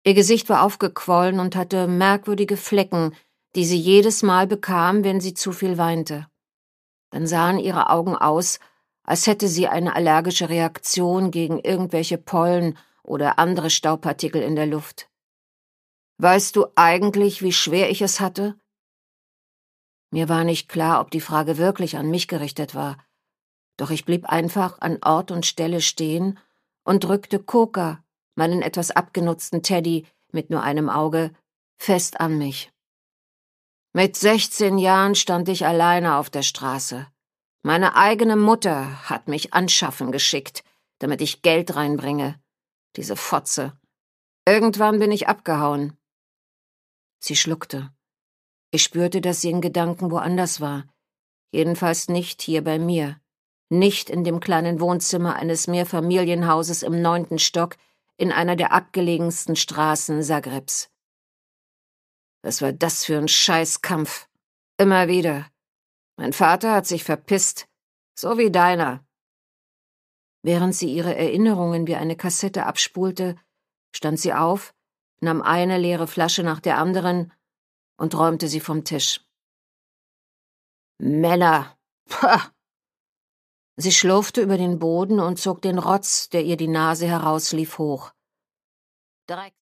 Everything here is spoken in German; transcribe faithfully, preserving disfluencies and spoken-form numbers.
Ihr Gesicht war aufgequollen und hatte merkwürdige Flecken, die sie jedes Mal bekam, wenn sie zu viel weinte. Dann sahen ihre Augen aus, als hätte sie eine allergische Reaktion gegen irgendwelche Pollen oder andere Staubpartikel in der Luft. »Weißt du eigentlich, wie schwer ich es hatte?« Mir war nicht klar, ob die Frage wirklich an mich gerichtet war, doch ich blieb einfach an Ort und Stelle stehen und drückte Coca, meinen etwas abgenutzten Teddy mit nur einem Auge, fest an mich. Mit sechzehn Jahren stand ich alleine auf der Straße. Meine eigene Mutter hat mich anschaffen geschickt, damit ich Geld reinbringe. Diese Fotze. Irgendwann bin ich abgehauen. Sie schluckte. Ich spürte, dass sie in Gedanken woanders war. Jedenfalls nicht hier bei mir. Nicht in dem kleinen Wohnzimmer eines Mehrfamilienhauses im neunten Stock in einer der abgelegensten Straßen Zagrebs. Was war das für ein Scheißkampf? Immer wieder. Mein Vater hat sich verpisst, so wie deiner. Während sie ihre Erinnerungen wie eine Kassette abspulte, stand sie auf, nahm eine leere Flasche nach der anderen und räumte sie vom Tisch. Männer! Pah! Sie schlurfte über den Boden und zog den Rotz, der ihr die Nase herauslief, hoch. Dreck.